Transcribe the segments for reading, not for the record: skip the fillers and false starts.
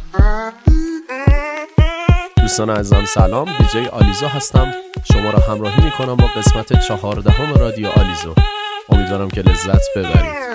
دوستان عزیزم سلام، دیجی آلیزو هستم. شما را همراهی میکنم با قسمت 14 رادیو آلیزو. امیدوارم که لذت ببرید.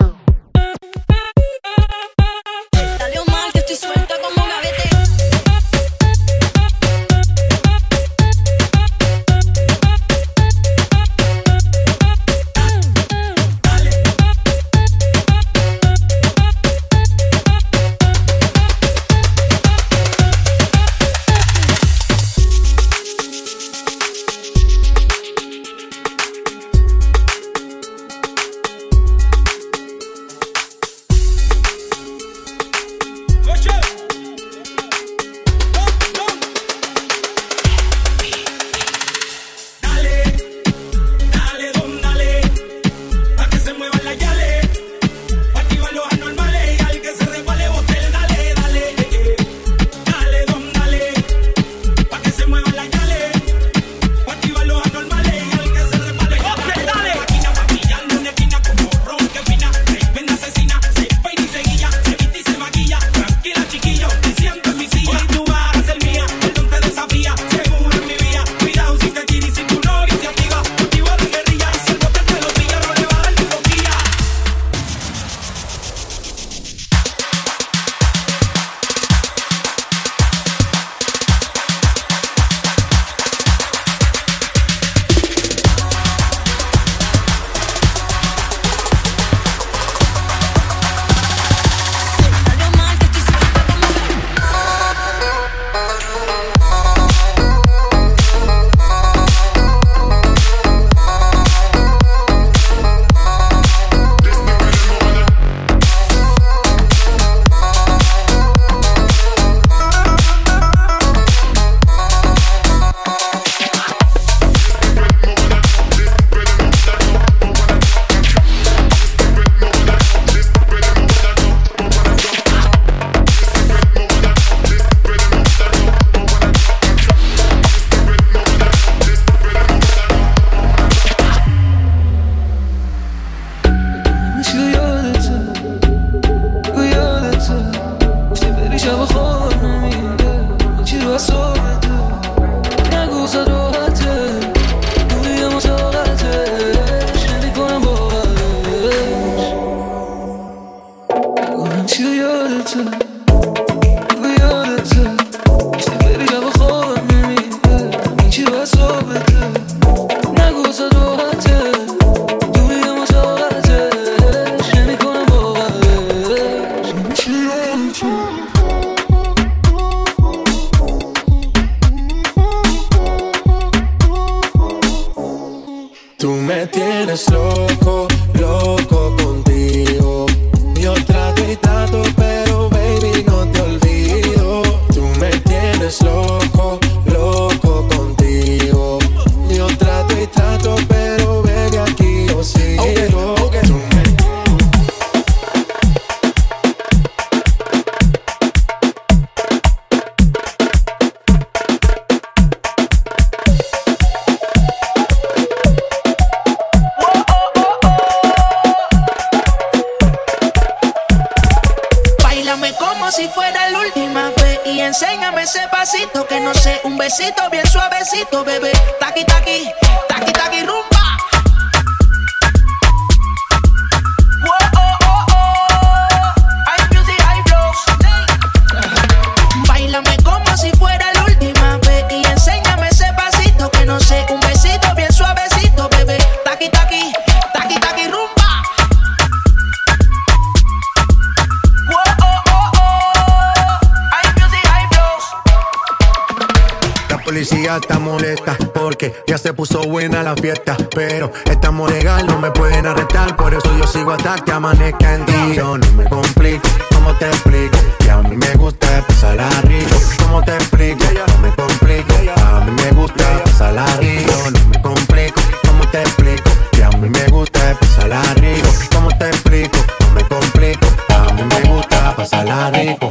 Está molesta porque ya se puso buena la fiesta, pero estamos legal, no me pueden arrestar, por eso yo sigo hasta que amanezca en día. Yo no me complico, ¿cómo te explico? Que a mí me gusta pasarla rico. ¿Cómo te explico? No me complico, a mí me gusta pasarla rico. No me complico, ¿cómo te explico? Que a mí me gusta pasarla rico. ¿Cómo te explico? No me complico, a mí me gusta pasarla rico.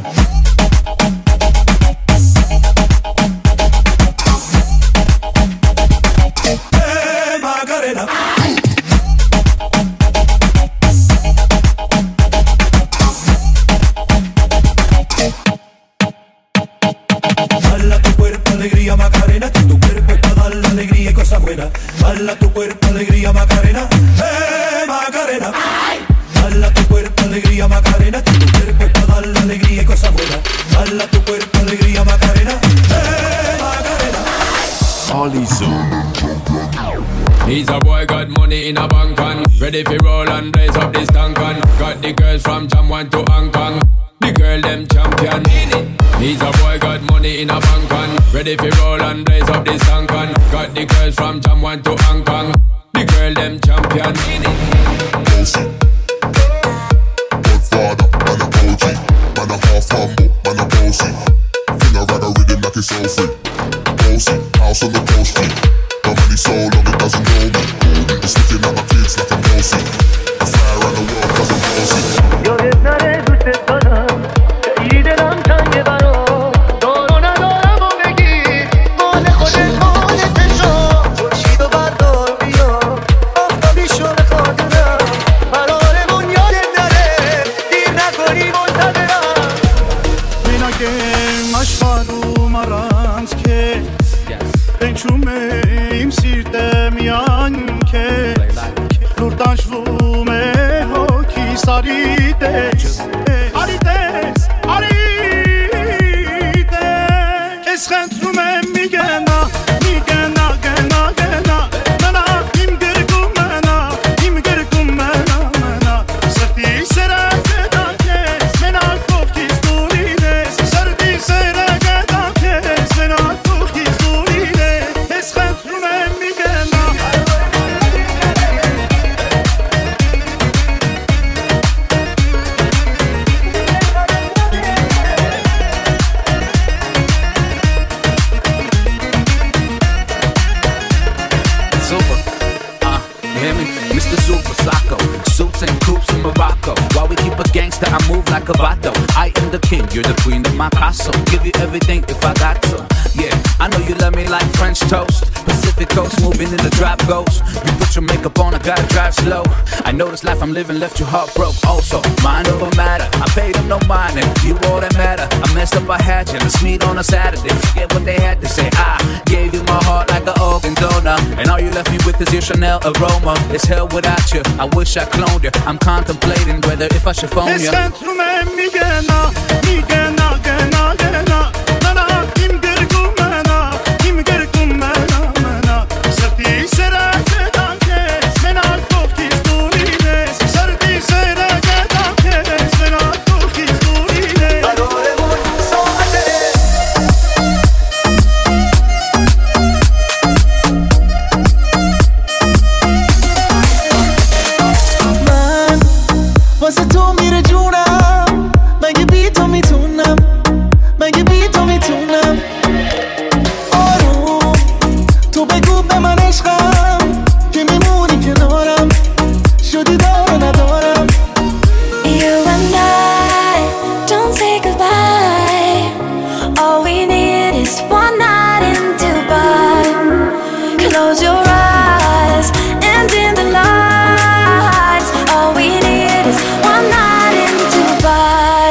Ready for roll and blaze up this tank on. Got the girls from Jamwan to Hong Kong. The girl them champion. Needs a boy got money in a bank on. Ready for roll and blaze up this tank on. Got the girls from Jamwan to Hong Kong. The girl them champion. Bossy, Godfather, man a OG, man a half humble, man a bossy. Finger rag a rhythm like it's all free. Bossy, house on the coast G. My money so long it doesn't know me. It's looking at my kids like I'm bossy. I fly around the world cause I'm bossy. Yo desnare dushe tanam, ide ram tange baro. Dorona doramo begi, mole khode mole tesho. Khurshid bardor biyo, aftabi shod khodna. Barore bunyad dare, dir nakoni montadera. Mina ke mashfaru marans ke. Benchume im sirtem yan ke. Lurdanshvum e hoki sarites. Arites, arites. Es khentrum migena, migena, gena, gena. Mana im gergum mena, mena. Sarti serate dates, mena koki sturides. Sarti serate dates, mena koki sturides. Es khentrum migena. Super, you hear me? Mr. Super Socko, suits and coops in Morocco. While we keep a gangster, I move like a vato. I am the king, you're the queen of my castle. Give you everything if I got to. Yeah, I know you love me like French toast. Pacific coast, moving in the drop ghost. You put your makeup on, I gotta drive slow. I know this life I'm living left you heartbroken. Also, mind over matter, I paid them no mind, and you all that matter. I messed up, I had you, let's meet on a Saturday. Forget what they had to say, I gave you my heart like an organ donor. And all you left me with is your Chanel aroma. It's hell without you, I wish I cloned you. I'm contemplating whether if I should phone you. Es khentrum migena, migena, gena, gena. Mana im gergum mena, mena. Sarti serate dates, mena koki sturides. Sarti serate dates, mena koki sturides. Barore bun soate. من واسه تو میره جونم. مگه بی تو میتونم، مگه بی تو میتونم. آروم تو بگو به من عشقم که میمونی کنارم. شدی دار و ندارم. You and I don't say goodbye. All we need is one night in Dubai. Close your eyes and dim the lights. All we need is one night in Dubai.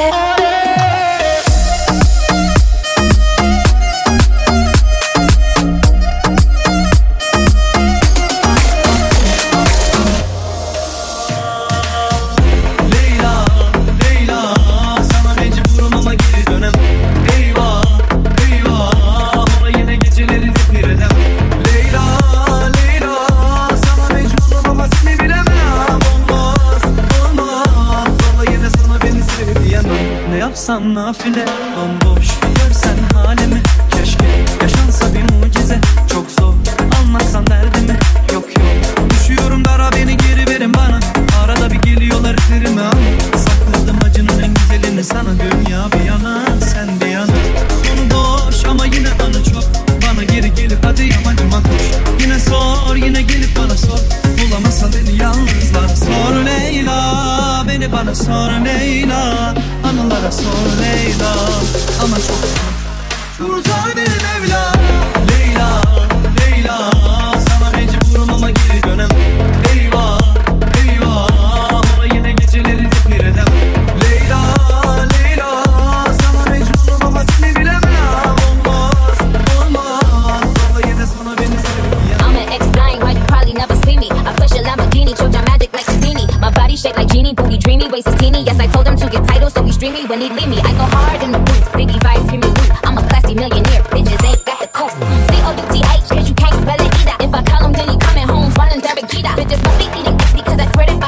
Leyla, Leyla, sana mecburum ama geri dönem. Eyvah, eyvah, ama yine geceleri bir edem. Leyla, Leyla, sana mecburum ama seni bilemem. Olmaz, olmaz, ama yine sana beni sevdiyemem. Ne yapsam nafile, bomboş görsen halimi. Keşke yaşansa bir mucize, çok zor anlatsan derdimi. Yok yok, düşüyorum dara, beni geri verin bana. Arada bir geliyorlar terime ama sakladım acının en güzelini sana. Dünya bir yana, sen bir yana. Sonu boş ama yine anı çok. Bana geri gelip hadi yamacıma koş. Yine sor, yine gelip bana sor. Bulamazsan beni yalnızlara sor Leyla. Beni bana sor Leyla. Anılara sor Leyla. Ama çok zor. Kurtar beni Mevla. Leyla, Leyla, sana mecburum ama geri dönem. Eyvah, eyvah, ama yine geceleri bir edem. Leyla, Leyla, sana mecburum ama seni bilemem. Olmaz, olmaz, ama yine sana beni sevdiyemem. I'ma explain why you probably never see me. I push a Lamborghini, choke your magic like Houdini. My body shaped like genie, booty dreamy, waist is teeny. Yes, I told him to get titles, so he's dreamy when he leave me. I go hard in the booth, Biggie vibes, give me loot. I'm a classy millionaire, bitches ain't got the coast. C-O-U-T-H, cause you can't spell it either. If I call him, then he coming home, running Derek Jeter. Bitches must be eating X because I swear to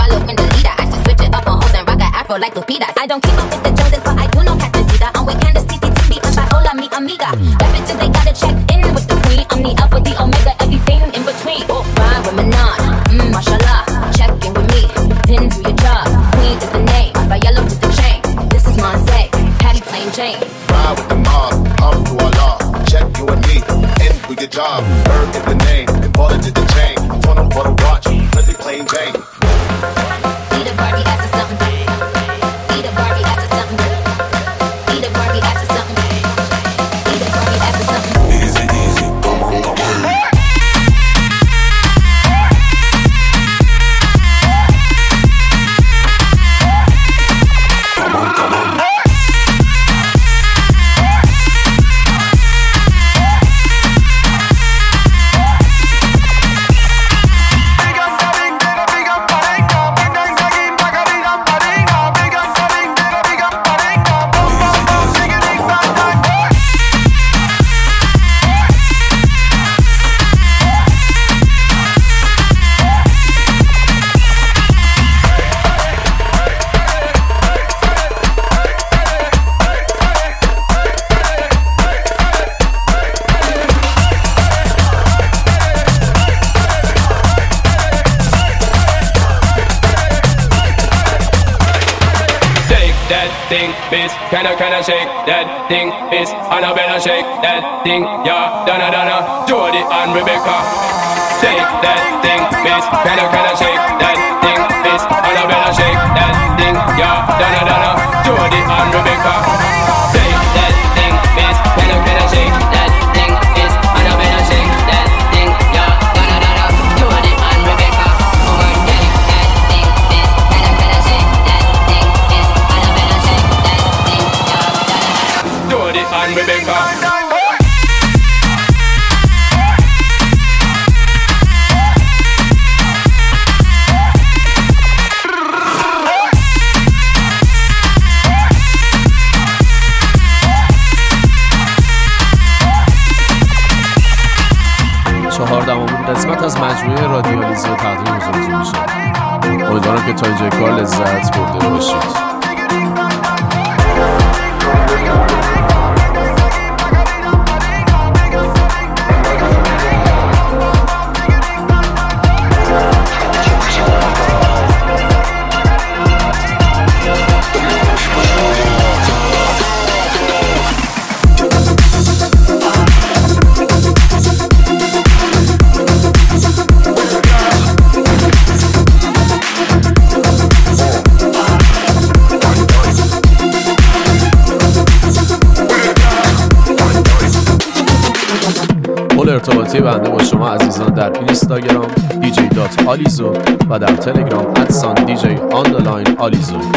follow in the leader. I should switch it up on hoes and rock an afro like Lupitas. I don't keep up with the Joneses, but I do know Captain Caesar. I'm with Candace, TTTB, and Viola, mi amiga. That bitches, they gotta check in with the queen. I'm the alpha, the omega, everything in between. Oh, ride with Manon, mashallah. Check in with me, then do your job. Queen is the name, Viola with the chain. This is Monse, Patty plain Jane. Ride with the mob, through Allah. Check you and me, and do your job. Bird is the name, and Baller did the chain. Turn up for the watch, Pretty plain Jane. Eat a Barbie ass or something. Eat a Barbie ass or something. Eat a Barbie ass or something. Eat a Barbie ass or something. Easy, easy, come on, come on. Come on, come on. Can I shake that thing, Miss Annabella, shake that thing, yeah, Donna, Jody and Rebecca. Shake that thing, Miss, can I shake that thing, Miss Annabella, shake that thing, yeah, Donna, Jody and Rebecca. Shake that thing, Miss, can I shake that thing, Miss Annabella, shake that thing, yeah, Donna, Jody and Rebecca. Over shake that thing, Miss, can I shake that thing, Miss Annabella, shake that thing, yeah, Donna, Jody and Rebecca. چهاردهمین قسمت از مجموعه رادیو آلیزو تقدیم حضورتون میشه. امیدوارم که تا اینجای کار لذت برده باشید. ارتباطی بنده با شما عزیزان در اینستاگرام dj.alizo و در تلگرام @dj_alizo.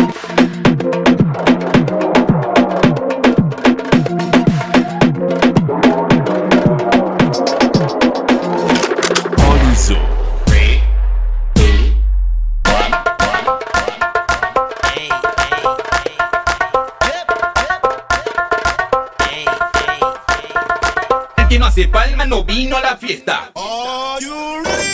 Se palma no vino a la fiesta. Are you ready?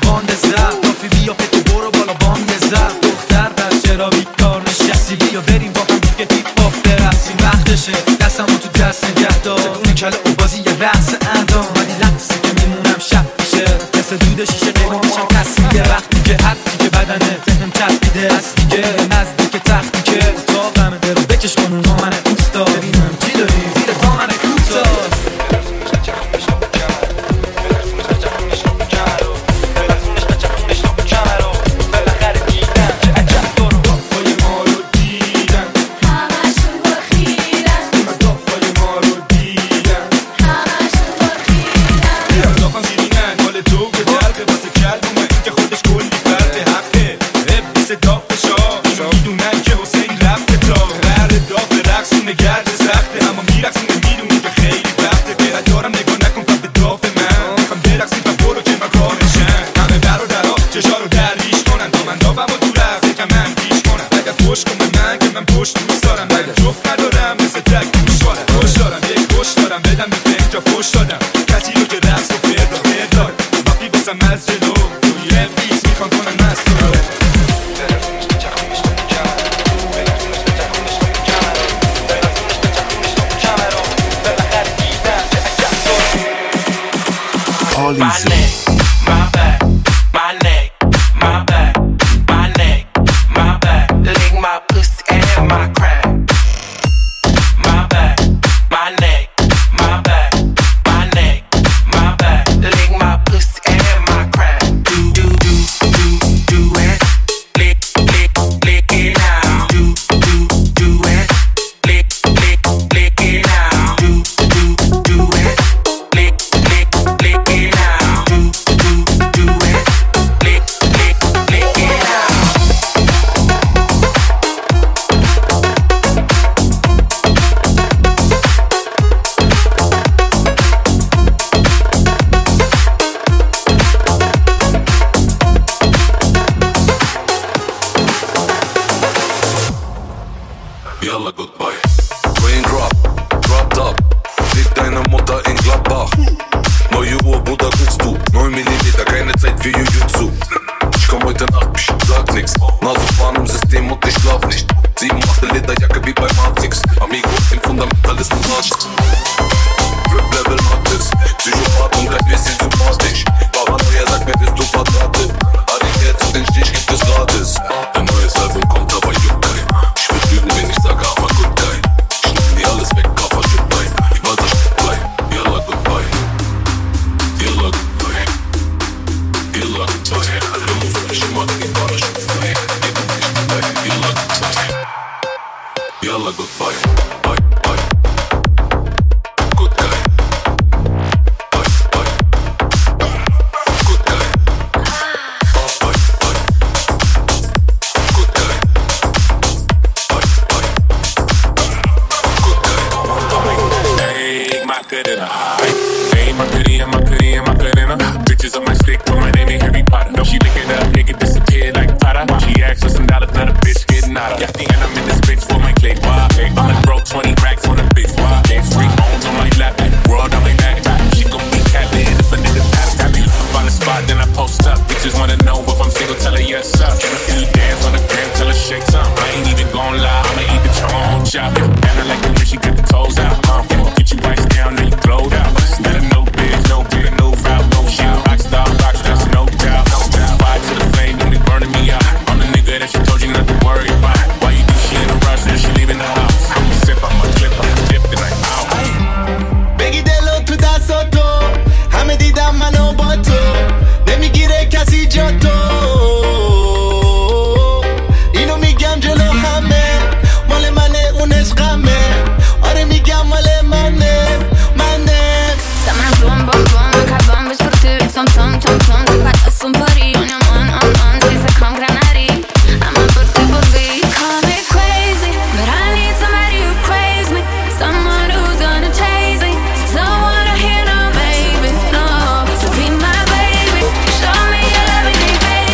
باند زد کافی بیا که تو برو بالا باند زد دختر در چرا بیکار نشستی بیا بریم با هم دیگه هیپ هاپ برقصیم وقتشه دستمو تو دست نگه دار چگونه کله و بازی یه رقص اندام ولی لحظه که میمونم شب میشه مثل دود شیشه قیمه میشم تصمیه وقتی که حدی که بدنه ذهنم چسبیده از دیگه نزدیک تختی که اتاقمه درو بکش کن اون من اوستا ببینم چی داری زیر پا من کوتاه Baby,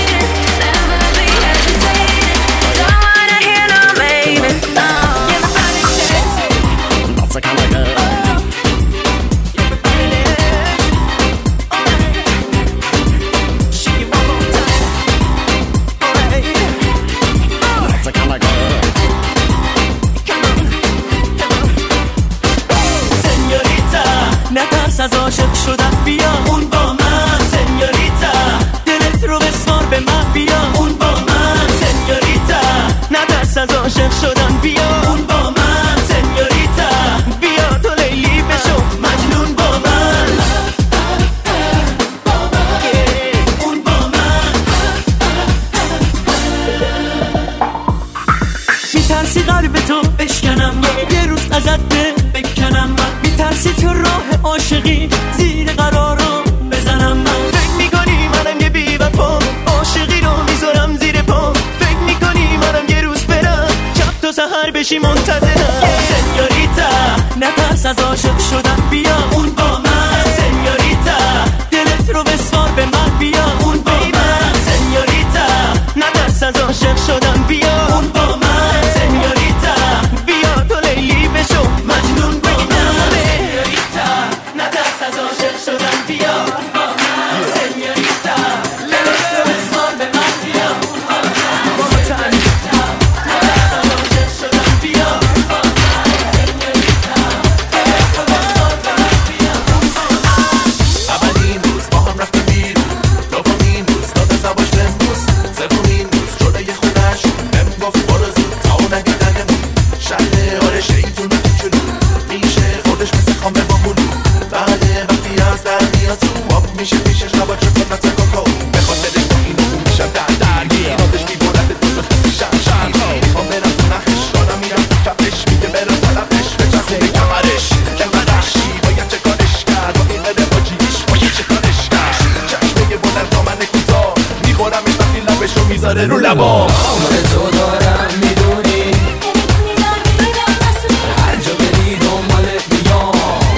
به من بیا اون با من سنیوریتا نترس از عاشق شدن بیا اون با من سنیوریتا بیا تو لیلی بشو مجنون با من اون با من میترسی قلب تو بشکنم یه روز ازت بکنم من میترسی تو راه عاشقی زیر قرارم بزنم من فکر میکنی منم یه بی وفا عاشقی رو میذارم زیر پا فکر میکنی منم یه روز برم شب تا سحر بشی منتظرم سنیوریتا نترس از عاشق شدن بیا اون با من سنیوریتا دلت رو بسپار به من بیا اون با من سنیوریتا نترس از عاشق شدن بیا اون با من سنیوریتا بیا تو لیلی بشو مجنون با من سنیوریتا نترس از عاشق شدن بیا اون با من سنیوریتا دلت رو بسپار به من بیا اون با من سنیوریتا نترس از عاشق شدن بیا اون با من سنیوریتا دلت رو بسپار به من بیا اون با من اولین روز با هم رفتیم بیرون دومین روز داد سواش بمروز سومین روز جلوی خونش بهم گفت برو زود تا نگیدنمون شهر آره شیطون کوچولو میشه خودش مثل خامه با مولو بعد وقتی از در میاد تو آب میشه پیشش نبا چکلات کوکو به خاطرش با این اون میشم درگیر آتش میبرد دوست مثل شمشیر میخوام برم تو نخش دارم میرم تو کفش میگه برم طرفش بچسبونه کمرش باید چه کارش کرد با این قده باجیش باید چه کارش کرد چشمه بلند دامن کوتاه میخورمش وقتی لبش رو میذاره رو لبام آمار تو دارم میدونی هر جا بری دنبالت میام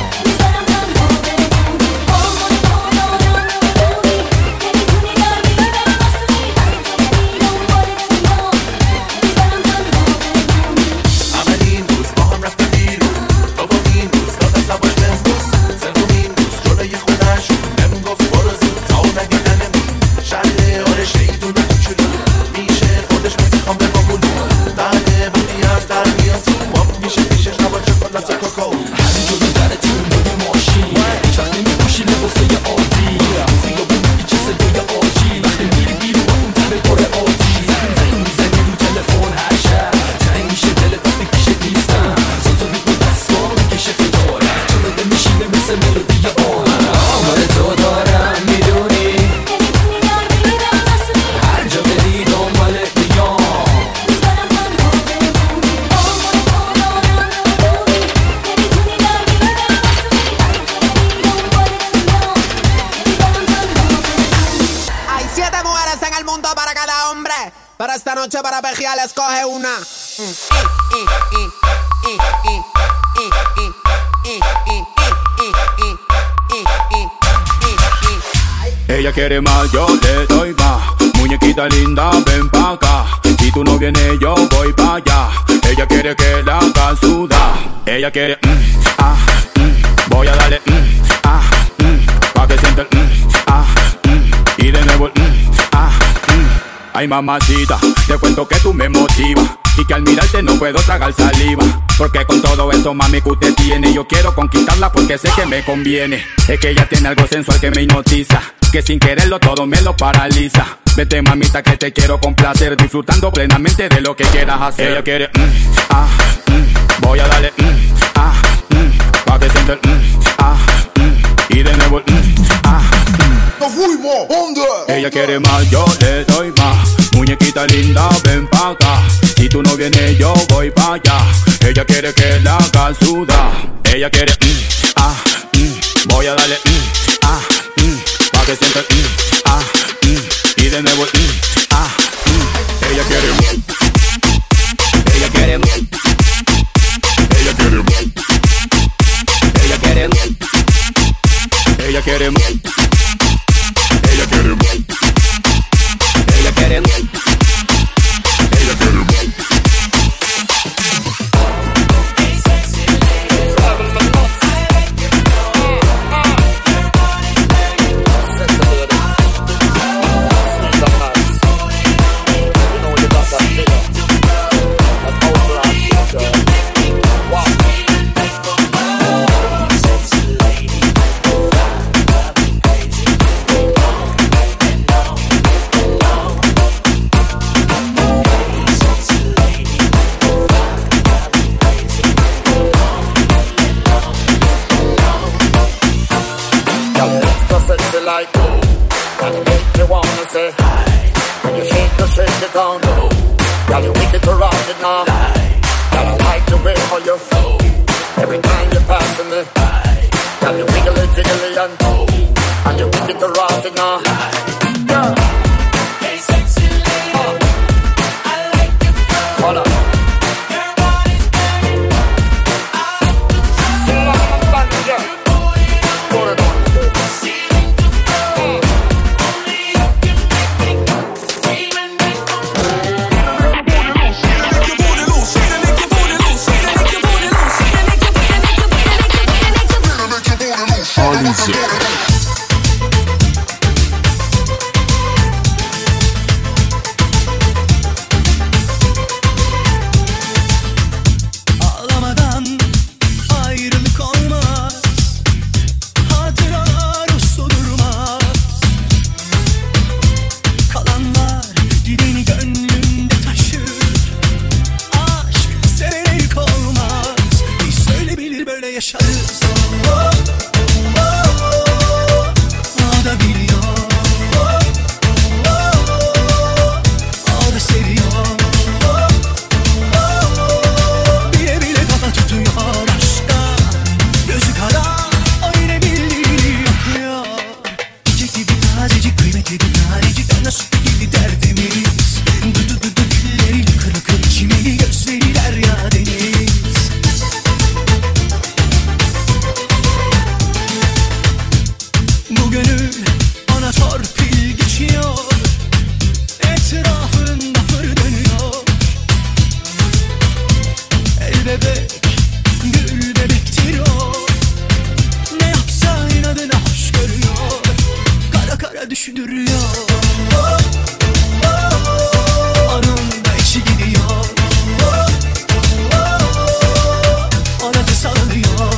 اولین روز با هم رفتیم بیرون دومین روز داد سواش بمروز سومین روز جلوی خونش بهم گفت برو زود تا نگیدنمون شهر آره شیطون کوچولو میشه خودش مثل خامه با مولو بعد وقتی از در میاد تو آب میشه پیشش نبا چکلات کوکو همینجوری درتون روی ماشین هیچ وقت نمیپوشی لباسه عادی خیابون میپیچه صدای آجی وقتی میری بیرون با اون تن پر آتی زنگ میزنی رو تلفن هر شب تنگ میشه دلت وقتی پیشت نیستم سازاری با دستا میکشه فداره چلوده میشینه مثل ملودی آمار تو دارم میدونی هر جا بری دنبالت میام Hay 7 mujeres en el mundo para cada hombre, pero esta noche para pejear escoge una. Ella quiere más, yo le doy más. Muñequita linda, ven pa' acá. Si tú no vienes, yo voy pa' allá. Ella quiere que la haga sudar. Ella quiere, voy a darle, pa' que sienta el, y de nuevo el, Ay mamacita, te cuento que tú me motivas y que al mirarte no puedo tragar saliva. Porque con todo eso mami que usted tiene, yo quiero conquistarla porque sé que me conviene. Es que ella tiene algo sensual que me hipnotiza, que sin quererlo todo me lo paraliza. Vete mamita que te quiero complacer, disfrutando plenamente de lo que quieras hacer. Ella quiere, voy a darle, pa' que sienta el, y de nuevo el, Nos fuimos, ¿dónde? Ella quiere más, yo le doy más. Muñequita linda, ven pa' acá. Si tú no vienes, yo voy pa' allá. Ella quiere que la haga sudar. Ella quiere, voy a darle, pa' que sienta el, y de nuevo el, Ella quiere, ella quiere, ella quiere, ella quiere, ella quiere, ella quiere, ella quiere, ella quiere. and say when you shake it down low. Girl, you wicked to rock it now. Girl, I like the way how you flow. Every time you're passing me, girl, you wiggly jiggly and you wicked to rock it now. Girl, hey sexy lady, I like your flow. Hold on. Your body's burning out the floor. So I'm standing here. Put it on. Ceiling to floor. Only you can make me scream and make me Alizo. Ağlamadan ayrılık olmaz, hatıralar uslu durmaz. Kalanlar gideni gönlünde taşır. Aşk severek olmaz, biz öyle bilir böyle yaşarız. O da biliyor, o da seviyor. Bile bile kafa tutuyor aşka. Gözü kara, o yine bildiğini yapıyor. Çiçek gibi tazecik, kıymetli bir tanecik. Ana sütü gibi derdimiz. Du dilleri lıkır lıkır, çimeni gözleri derya deniz. Bu gönül ona torpil geçiyor. Etrafında fır dönüyor. El bebek, gül bebektir o. Ne yapsa inadına hoş görüyor. Kara kara düşündürüyor. Onun da içi gidiyor. Ona da sarılıyor.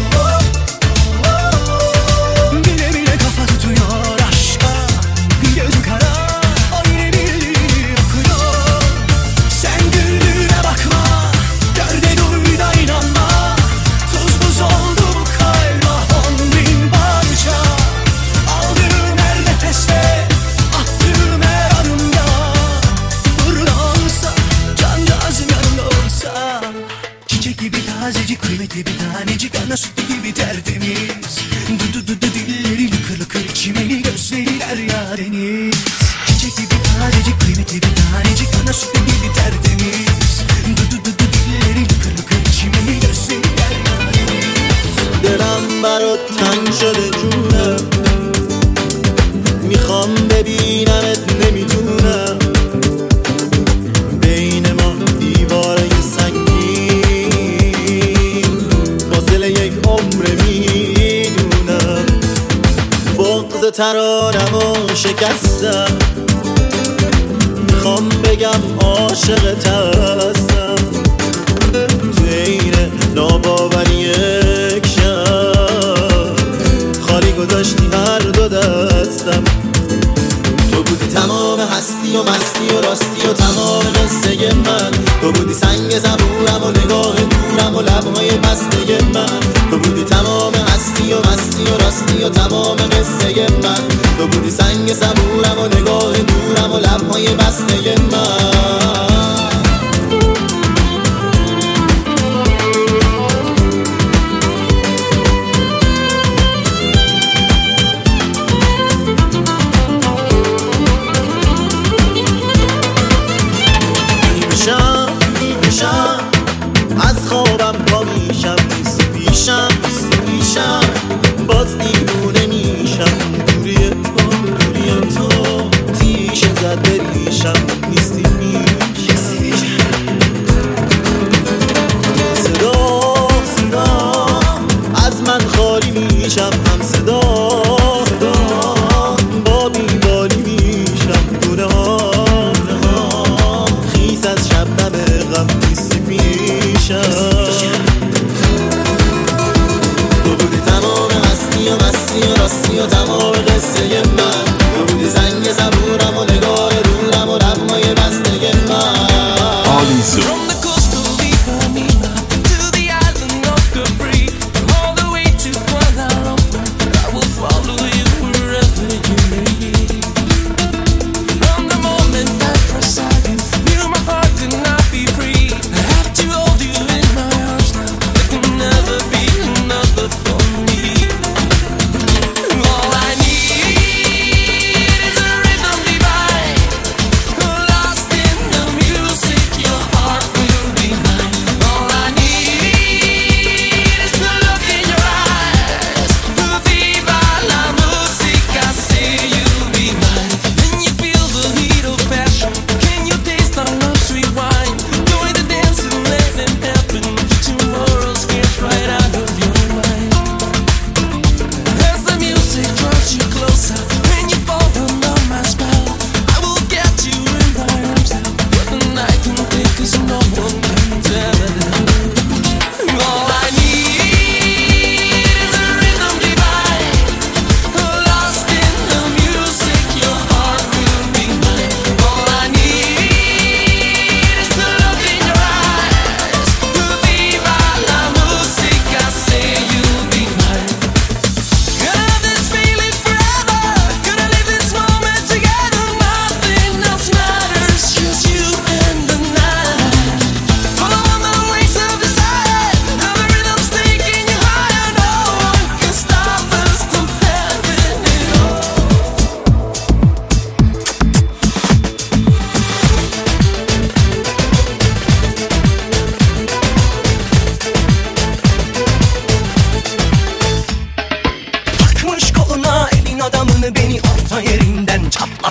Bile bile kafa tutuyor aşka. Gözü kara, o yine bildiğini okuyor. Sen güldüğüne bakma, gör de dur da inanma. Tuz buz oldu bu kalp, 10.000 parça. Aldığım her nefeste, attığım her adımda. Burada olsa, cancağızım yanımda olsa. Çiçek gibi tazecik, kıymetli bir tanecik. Ana sütü gibi tertemiz. Du dilleri lıkır lıkır, çimeni gözleri derya deniz. Çiçek gibi tazecik, kıymetli bir tanecik. Ana sütü gibi tertemiz. Du dilleri lıkır lıkır, çimeni gözleri derya deniz. دلم برات تنگ شده جونم، میخوام ببینمت نمیتونم. بین ما دیواره سنگین، فاصله یک عمر میدونم. بغض ترانمو شکستم، میخوام بگم عاشقت هستم. تو این ناباوری یک شب خالی گذاشتی هر دو دستم. تو بودی تمام هستی و مستی و راستی و تمام قصه من. تو بودی سنگ زبورم و نگاه دورم و لبهای بسته من. تو بودی تمام هستی و مستی و راستی و تمام قصه من. تو بودی سنگ زبورم و نگاه دورم و لبهای بسته من. میشم از خوابم پا میشم، نیست پیشم باز دیوونه میشم. دوری تو تیشه زد بریشم، نیستی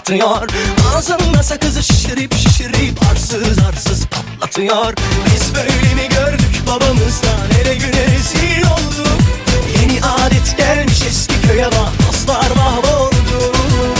patlatıyor. Ağzında sakızı şişirip arsız arsız patlatıyor. Biz böyle mi gördük babamızdan, hele güne rezil olduk. Yeni adet gelmiş eski köye bak, dostlar mahvoldu.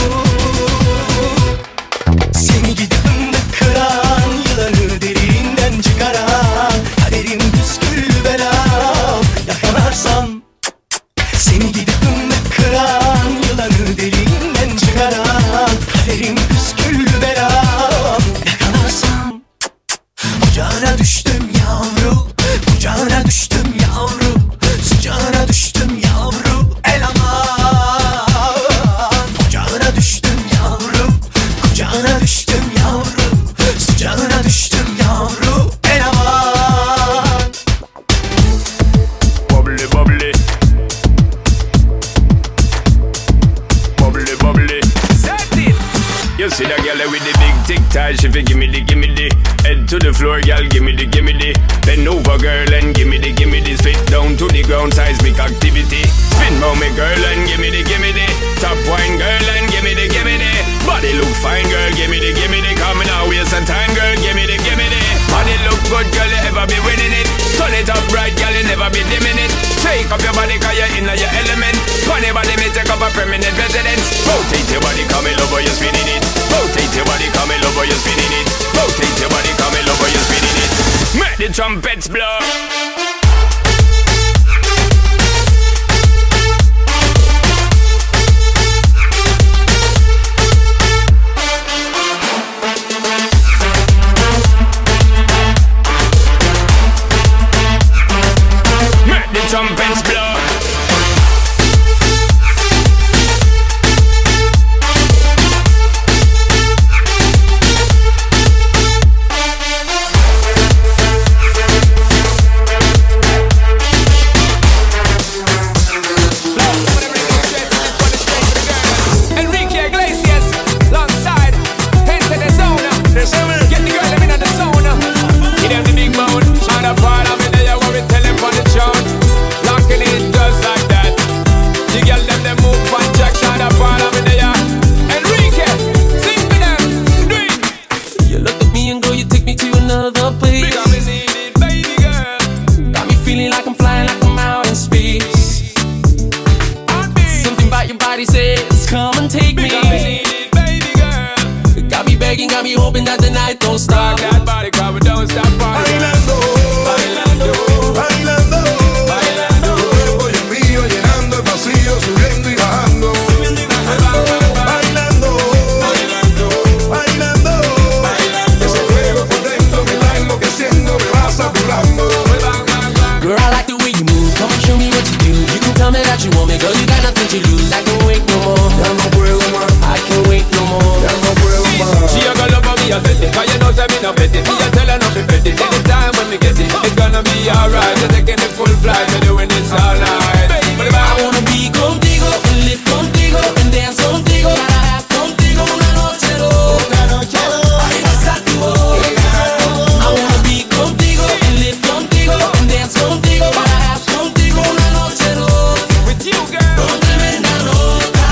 Seni gidip fındık kıran, yılanı derinden çıkaran, kaderim püskül belam, yakalarsan. Seni gidip fındık kıran, yılanı derinden çıkaran, kaderim püskül belam, yakalarsam. Kucağına düştüm yavru, kucağına düştüm yavru, sıcağına düştüm yavru, el aman. Kucağına düştüm yavru, kucağına düştüm yavru, sıcağına düştüm yavru, el aman. Bubbly, bubbly. Bubbly, bubbly. Set it. You see that girl with the big tic tac, she fi gimme the head to the floor, girl, gimme the bend over, girl, and gimme the spit down to the ground, seismic activity. Spin round me, girl, and gimme the top wine, girl, and gimme the body look fine, girl, gimme the coming out, waste some time, girl, gimme the body look good, girl, you ever be winning it. Turn it up right, girl, you never be dimming it. Shake up your body, cause you're in your element. Funny body, me take up a permanent residence. Rotate your body, come in over, you're spinning it. Rotate your body, come in over, you're spinning it. Rotate your body, come in over, you're spinning it. Make the trumpets blow. Make the trumpets blow. Got me hoping that the night don't stop. That body cover don't stop. Bailando, bailando, bailando, bailando. Tu cuerpo y el mío llenando el vacío, subiendo y bajando. Bailando, bailando, bailando, bailando. Ese fuego por dentro me está enloqueciendo, me va saturando. Girl, I like the way you move. Come and show me what you do. You can tell me that you want me, girl. You got nothing to lose. I can't wait no more. Ya no puedo más. I can't wait no more. Ya no puedo más. She a girl over me, I bet it. Cause you know say me no bet it. Me a tell her not to bet it. Anytime when me get it, it's gonna be alright. You're taking it full flight, you're doing this all night. I wanna be contigo, and live contigo, and dance contigo. Para have contigo una noche Ay, besar tu boca. I wanna be contigo, and live contigo, and dance contigo. Para have contigo una noche with you, girl. Con tremenda nota.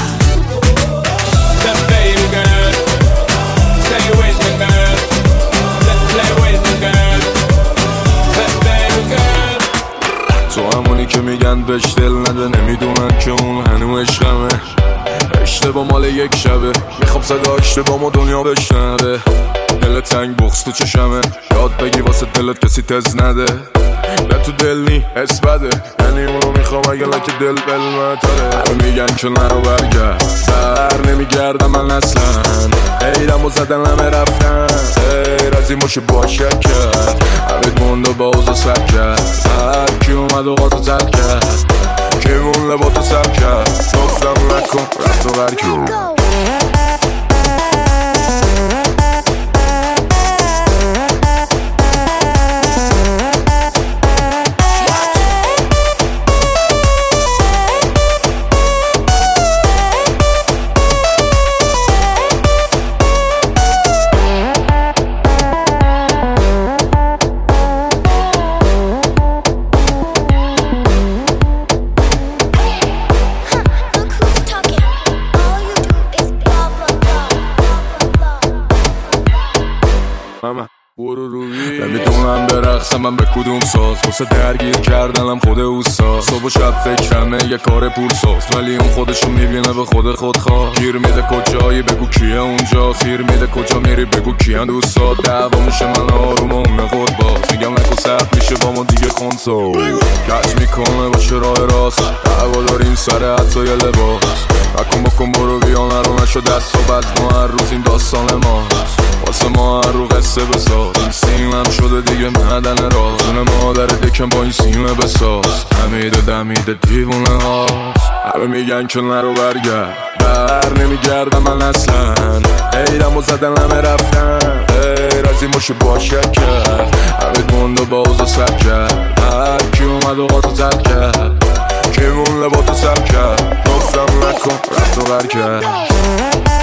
That baby girl, stay with me, girl. Let's play with me, girl. That baby girl. تو همونی که میگن بهش دل نده، نمیدونن که اون هنو عشقمه. اشتباه مال یک شبه، میخوام صدا اشتباه ما دنیا بشنوه. دل تنگ بغض تو چشمه، یاد بگی واسه دلت کسی تز نده. نه تو دل نی حس بده، یعنی اونو میخوام اگه لکه دل بلمتره. همه میگن که نرو برگرد، بر نمیگردم من اصلا. ایرم و زدن همه رفتن، غیر از این باشه باشه کرد. همه مونده با اوزا سر کرد، هر کی اومد و قاطو زد کرد. که اون لباتو سر کرد، گفتم نکن رفت و برکن. Look who's talking. All you do is نمیدونم برقصم من به کدوم ساز واسه درگیر کردنم خود اوستا صبح و شب فکرمه یه کار پول ساز ولی اون خودشو میبینه به خود خواه گیر میده کجایی بگو کیه اونجا خیر میده کجا میری بگو کیان دوستات دعوا میشه من آروم و اون خود باز میگم نکو سخت میشه با ما دیگه خونسو کش میکنه باشه راه راست دعوا داریم سر حتی یه لباس بکن برو بیا نرو نشو دست و بز ما هر روز این داستان ماست واسه ما هر رو قصه بساز این سینم شده دیگه معدن راز اون مادر دکم با این سینه بساز همیده دمیده دیوونه هاست همه میگن که نرو برگرد بر نمیگردم من اصلا ایدم و زدن همه رفتن غیر از این باشه باشه کرد همه گنده باز و سب کرد هر کی اومد و قاطو زد کرد کی مون لباتو سب کرد گفتم نکن رفت و بر کرد